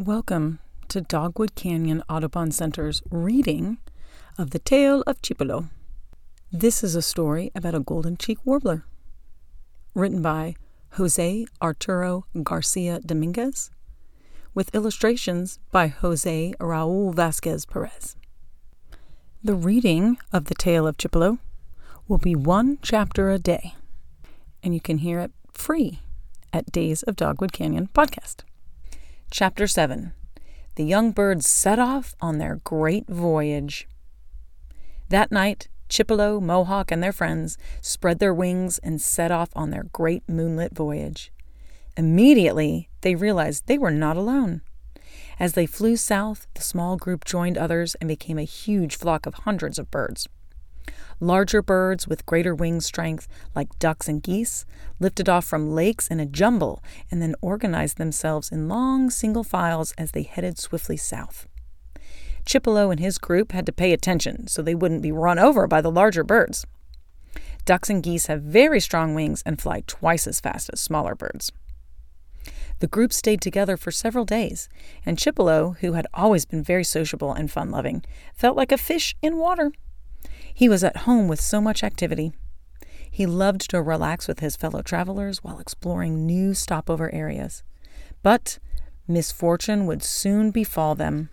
Welcome to Dogwood Canyon Audubon Center's reading of The Tale of Chipolo. This is a story about a golden cheek warbler, written by Jose Arturo Garcia Dominguez, with illustrations by Jose Raul Vasquez Perez. The reading of The Tale of Chipolo will be one chapter a day, and you can hear it free at Days of Dogwood Canyon podcast. Chapter 7. The young birds set off on their great voyage. That night, Chipolo, Mohawk, and their friends spread their wings and set off on their great moonlit voyage. Immediately, they realized they were not alone. As they flew south, the small group joined others and became a huge flock of hundreds of birds. Larger birds with greater wing strength, like ducks and geese, lifted off from lakes in a jumble and then organized themselves in long single files as they headed swiftly south. Chipolo and his group had to pay attention so they wouldn't be run over by the larger birds. Ducks and geese have very strong wings and fly twice as fast as smaller birds. The group stayed together for several days, and Chipolo, who had always been very sociable and fun-loving, felt like a fish in water. He was at home with so much activity. He loved to relax with his fellow travelers while exploring new stopover areas. But misfortune would soon befall them.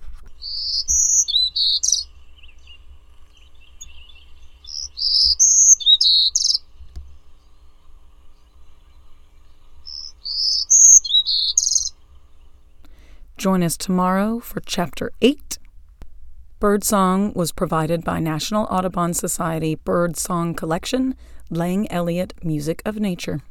Join us tomorrow for Chapter 8. Birdsong was provided by National Audubon Society Birdsong Collection, Lang Elliott Music of Nature.